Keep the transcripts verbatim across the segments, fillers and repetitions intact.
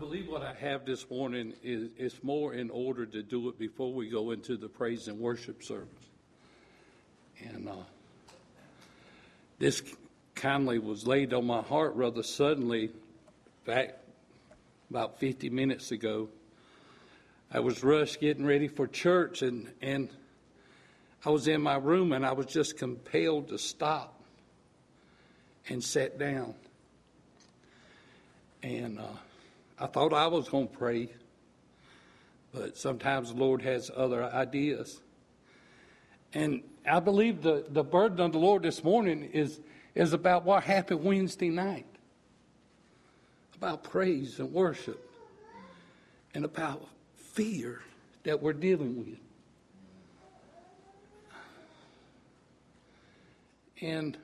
believe what I have this morning is, is more in order to do it before we go into the praise and worship service. And uh, this kindly was laid on my heart rather suddenly back about fifty minutes ago. I was rushed getting ready for church, and, and I was in my room, and I was just compelled to stop and sit down. And uh, I thought I was going to pray, but sometimes the Lord has other ideas. And I believe the, the burden of the Lord this morning is, is about what happened Wednesday night, about praise and worship, and about fear that we're dealing with. And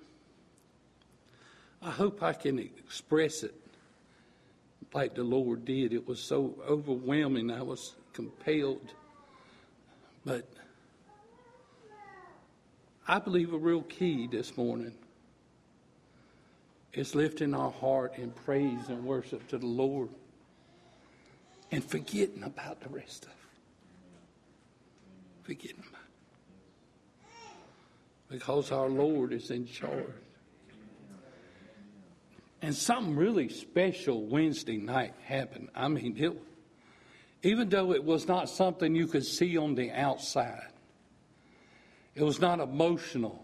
I hope I can express it like the Lord did. It was so overwhelming, I was compelled. But I believe a real key this morning is lifting our heart in praise and worship to the Lord and forgetting about the rest of it. Forgetting about it. Because our Lord is in charge. And something really special Wednesday night happened. I mean, it, even though it was not something you could see on the outside, it was not emotional,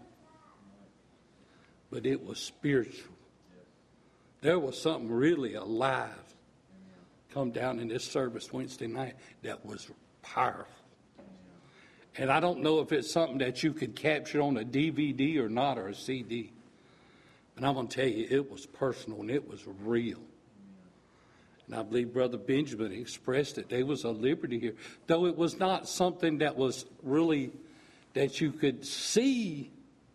but it was spiritual. There was something really alive come down in this service Wednesday night that was powerful. And I don't know if it's something that you could capture on a D V D or not, or a C D. But I'm going to tell you, it was personal and it was real. And I believe Brother Benjamin expressed it. There was a liberty here. Though it was not something that was really, that you could see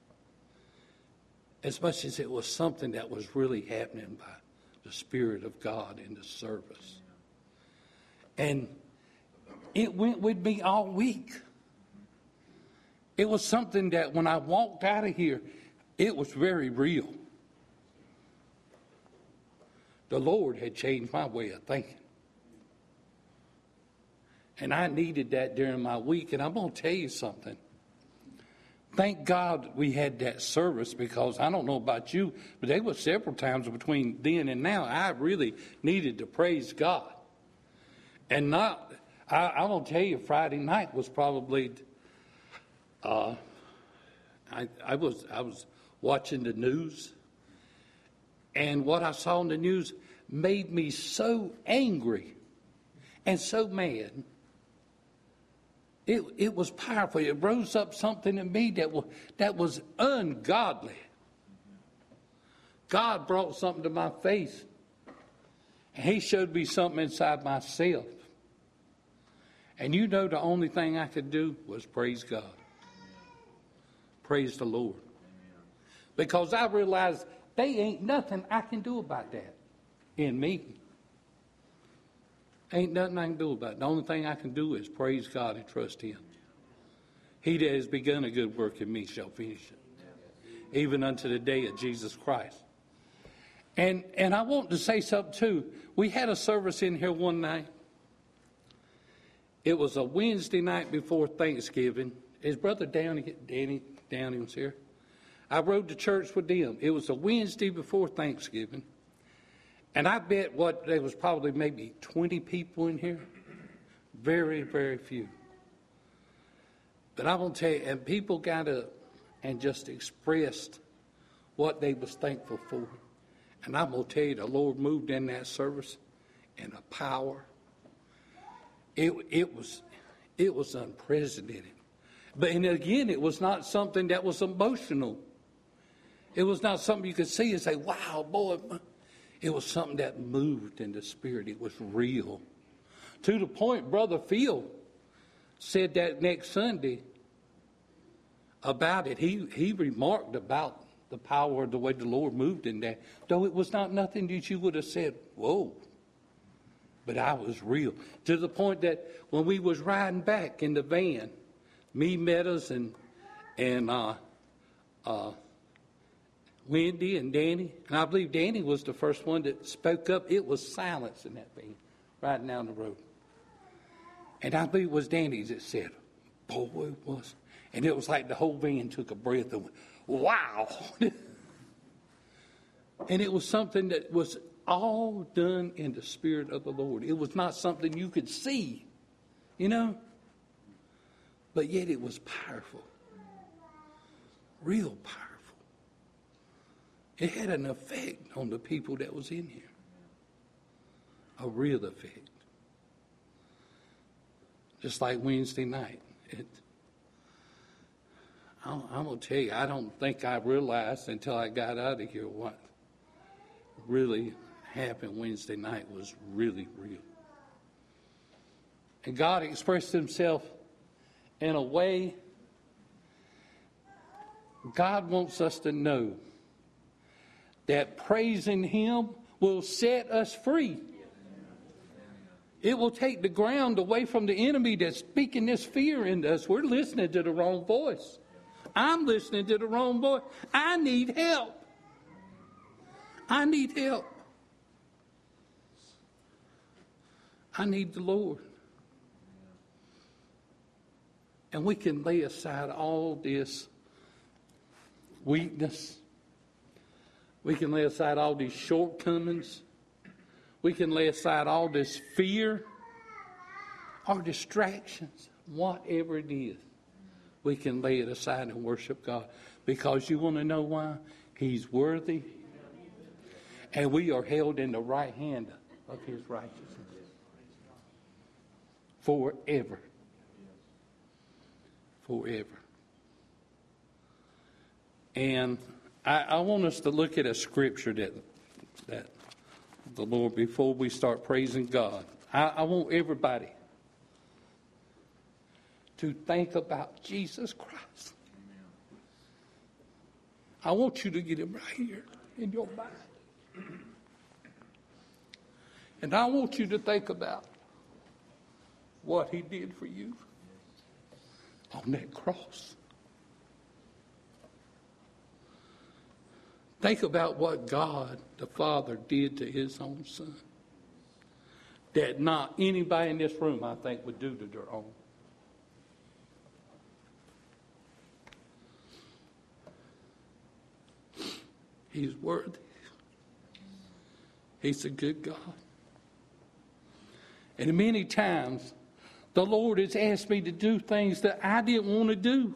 as much as it was something that was really happening by the Spirit of God in the service. And it went with me all week. It was something that when I walked out of here, it was very real. The Lord had changed my way of thinking. And I needed that during my week. And I'm going to tell you something. Thank God we had that service, because I don't know about you, but there were several times between then and now I really needed to praise God. And not, I, I'm going to tell you, Friday night was probably, uh, I, I was I was watching the news. And what I saw in the news made me so angry and so mad. It, it was powerful. It rose up something in me that was, that was ungodly. God brought something to my face. And He showed me something inside myself. And you know, the only thing I could do was praise God. Praise the Lord. Because I realized there ain't nothing I can do about that in me. Ain't nothing I can do about it. The only thing I can do is praise God and trust Him. He that has begun a good work in me shall finish it, even unto the day of Jesus Christ. And and I want to say something too. We had a service in here one night. It was a Wednesday night before Thanksgiving. His brother Downey, Danny Downey was here. I rode to church with them. It was a Wednesday before Thanksgiving. And I bet what there was probably maybe twenty people in here. Very, very few. But I will tell you, and people got up and just expressed what they was thankful for. And I'm going to tell you, the Lord moved in that service in a power. It, it was, it was unprecedented. But and again, it was not something that was emotional. It was not something you could see and say, wow, boy. It was something that moved in the spirit. It was real. To the point, Brother Phil said that next Sunday about it. He, he remarked about the power of the way the Lord moved in that. Though it was not nothing that you would have said, whoa. But I was real. To the point that when we was riding back in the van, me, Meadows, and, and uh, uh, Wendy and Danny, and I believe Danny was the first one that spoke up. It was silence in that van. riding down the road. And I believe it was Danny's that said, boy, it was. And it was like the whole van took a breath and went, wow. And it was something that was all done in the Spirit of the Lord. It was not something you could see, you know. But yet it was powerful. Real powerful. It had an effect on the people that was in here. A real effect. Just like Wednesday night. It, I'm, I'm going to tell you, I don't think I realized until I got out of here what really happened Wednesday night was really real. And God expressed himself in a way God wants us to know that praising him will set us free. It will take the ground away from the enemy that's speaking this fear into us. We're listening to the wrong voice. I'm listening to the wrong voice. I need help. I need help. I need the Lord. And we can lay aside all this weakness. We can lay aside all these shortcomings. We can lay aside all this fear or distractions, whatever it is. We can lay it aside and worship God. Because you want to know why? He's worthy. And we are held in the right hand of his righteousness. Forever. Forever. And I, I want us to look at a scripture that that the Lord, before we start praising God, I, I want everybody to think about Jesus Christ. I want you to get him right here in your mind. And I want you to think about what he did for you on that cross. Think about what God, the Father, did to his own son. That not anybody in this room, I think, would do to their own. He's worthy. He's a good God. And many times, the Lord has asked me to do things that I didn't want to do.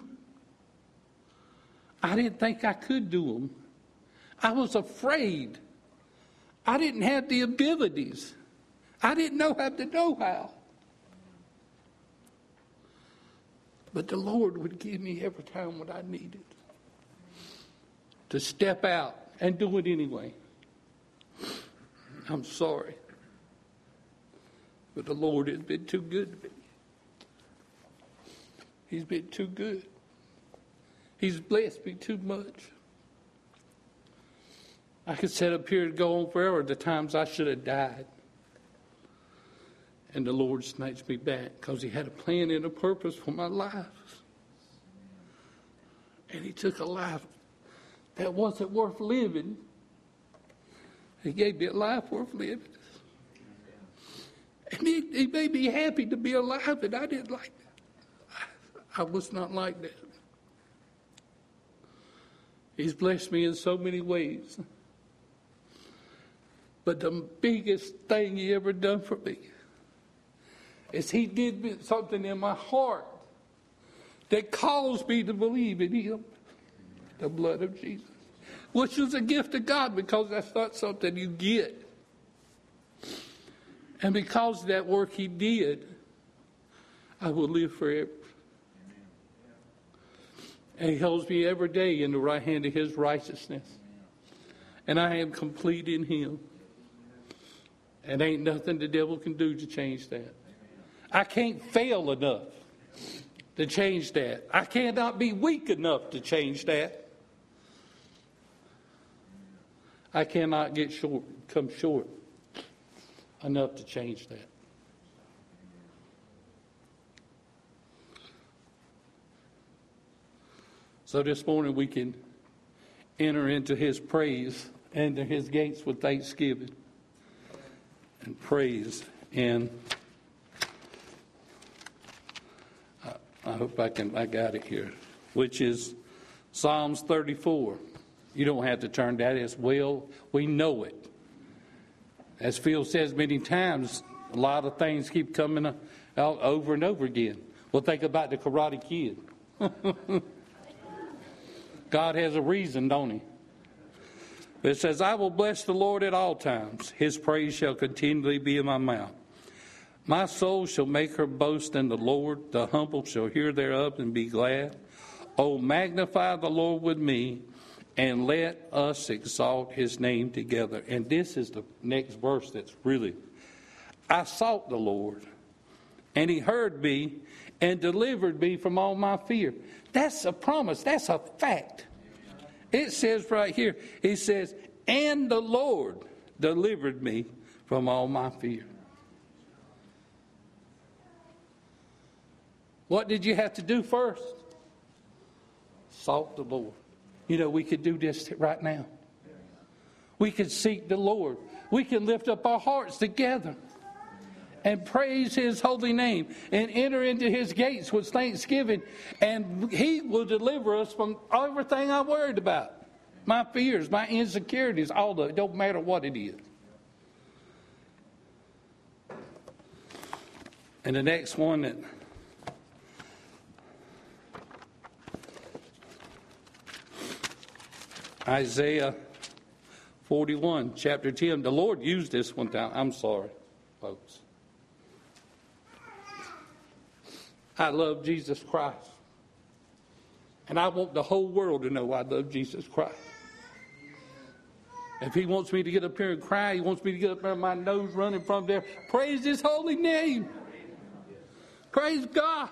I didn't think I could do them. I was afraid. I didn't have the abilities. I didn't know how to know how. But the Lord would give me every time what I needed to step out and do it anyway. I'm sorry. But the Lord has been too good to me. He's been too good. He's blessed me too much. I could sit up here and go on forever the times I should have died. And the Lord snatched me back because he had a plan and a purpose for my life. And he took a life that wasn't worth living. He gave me a life worth living. And he, he made me happy to be alive, and I didn't like that. I, I was not like that. He's blessed me in so many ways. But the biggest thing he ever done for me is he did something in my heart that caused me to believe in him, the blood of Jesus, which was a gift of God because that's not something you get. And because of that work he did, I will live forever. And he holds me every day in the right hand of his righteousness. And I am complete in him. And ain't nothing the devil can do to change that. I can't fail enough to change that. I cannot be weak enough to change that. I cannot get short, come short enough to change that. So this morning we can enter into his praise, enter his gates with thanksgiving, and praise in, I, I hope I can, I got it here, which is Psalms thirty-four. You don't have to turn that as well. We know it. As Phil says many times, a lot of things keep coming out over and over again. Well, think about the Karate Kid. God has a reason, don't he? It says, I will bless the Lord at all times. His praise shall continually be in my mouth. My soul shall make her boast in the Lord. The humble shall hear thereof and be glad. Oh, magnify the Lord with me, and let us exalt his name together. And this is the next verse that's really, I sought the Lord, and he heard me and delivered me from all my fear. That's a promise. That's a fact. It says right here, it says, and the Lord delivered me from all my fear. What did you have to do first? Sought the Lord. You know, we could do this right now. We could seek the Lord. We can lift up our hearts together and praise his holy name and enter into his gates with thanksgiving. And he will deliver us from everything I'm worried about. My fears, my insecurities, all of it. Don't matter what it is. And the next one that Isaiah forty-one, chapter ten. The Lord used this one time. I'm sorry, folks. I love Jesus Christ. And I want the whole world to know I love Jesus Christ. If he wants me to get up here and cry, he wants me to get up there, my nose running from there, praise his holy name. Praise God.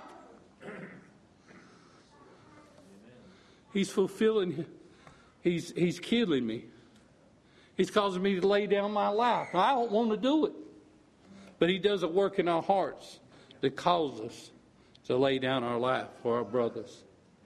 He's fulfilling, he's, he's killing me. He's causing me to lay down my life. I don't want to do it. But he does a work in our hearts that calls us to lay down our life for our brothers.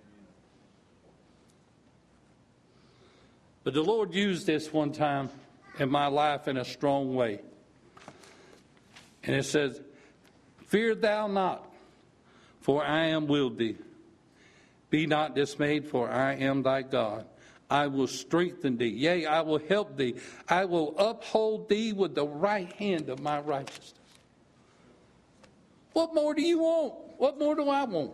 But the Lord used this one time in my life in a strong way. And it says, fear thou not, for I am with thee. Be not dismayed, for I am thy God. I will strengthen thee. Yea, I will help thee. I will uphold thee with the right hand of my righteousness. What more do you want? What more do I want?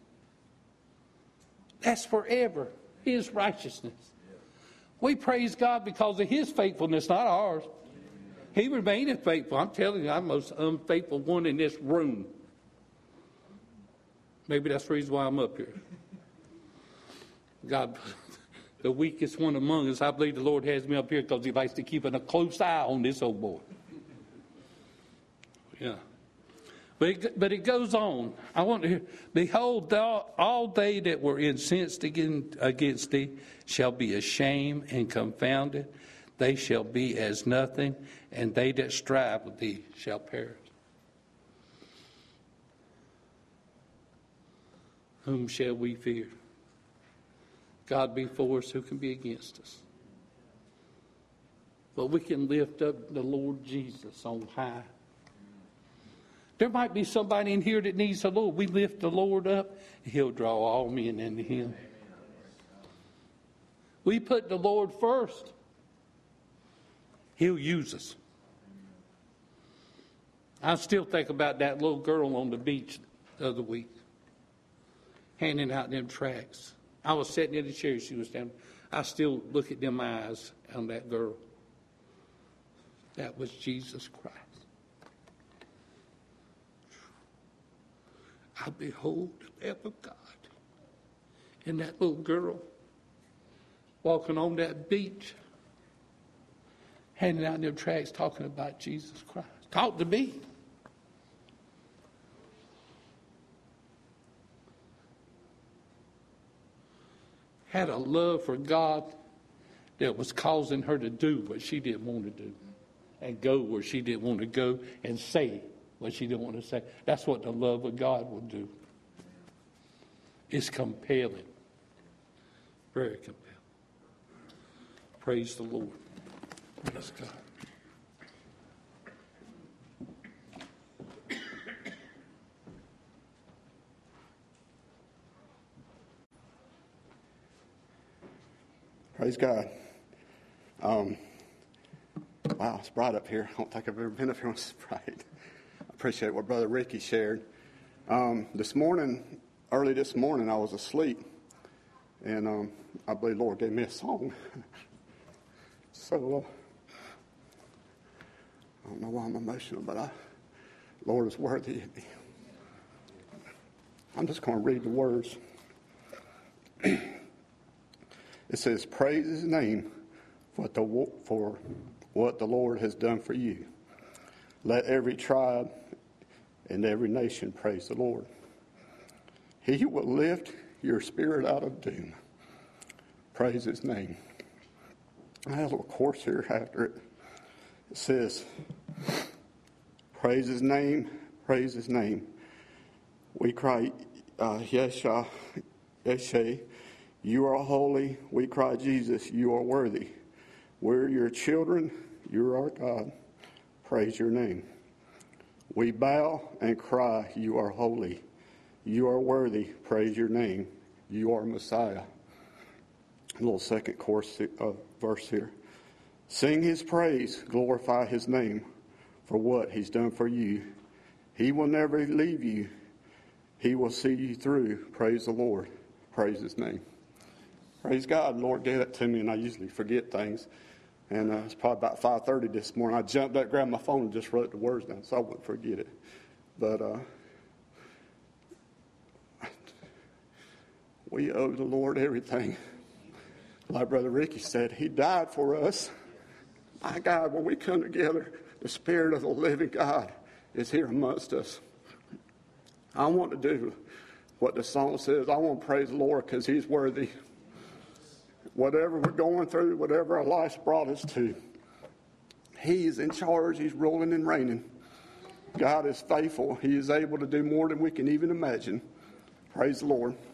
That's forever, his righteousness. We praise God because of his faithfulness, not ours. He remaineth faithful. I'm telling you, I'm the most unfaithful one in this room. Maybe that's the reason why I'm up here. God, the weakest one among us, I believe the Lord has me up here because he likes to keep a close eye on this old boy. Yeah. But it, but it goes on. I want to hear, behold, thou, all they that were incensed against, against thee shall be ashamed and confounded. They shall be as nothing, and they that strive with thee shall perish. Whom shall we fear? God be for us, who can be against us? But we can lift up the Lord Jesus on high. There might be somebody in here that needs the Lord. We lift the Lord up, he'll draw all men into him. We put the Lord first, he'll use us. I still think about that little girl on the beach the other week, handing out them tracts. I was sitting in the chair, she was down. I still look at them eyes on that girl. That was Jesus Christ. I behold the Lamb of God. And that little girl walking on that beach, handing out them tracts talking about Jesus Christ. Talk to me. Had a love for God that was causing her to do what she didn't want to do and go where she didn't want to go and say what she didn't want to say. That's what the love of God will do. It's compelling. Very compelling. Praise the Lord. Praise God. Praise God. Um, wow, it's bright up here. I don't think I've ever been up here when it's bright. I appreciate what Brother Ricky shared. Um, this morning, early this morning, I was asleep, and um, I believe the Lord gave me a song. so, uh, I don't know why I'm emotional, but I, Lord is worthy of me. I'm just going to read the words. It says, praise his name for, the, for what the Lord has done for you. Let every tribe and every nation praise the Lord. He will lift your spirit out of doom. Praise his name. I have a little course here after it. It says, praise his name, praise his name. We cry, uh, Yeshua, Yeshe, you are holy. We cry, Jesus, you are worthy. We're your children. You're our God. Praise your name. We bow and cry, you are holy. You are worthy. Praise your name. You are Messiah. A little second course uh, verse here. Sing his praise. Glorify his name for what he's done for you. He will never leave you. He will see you through. Praise the Lord. Praise his name. Praise God. The Lord gave that to me, and I usually forget things. And uh, it's probably about five thirty this morning. I jumped up, grabbed my phone, and just wrote the words down so I wouldn't forget it. But uh, we owe the Lord everything. Like Brother Ricky said, he died for us. My God, when we come together, the Spirit of the living God is here amongst us. I want to do what the song says. I want to praise the Lord because he's worthy. Whatever we're going through, whatever our life's brought us to, he's in charge. He's ruling and reigning. God is faithful. He is able to do more than we can even imagine. Praise the Lord.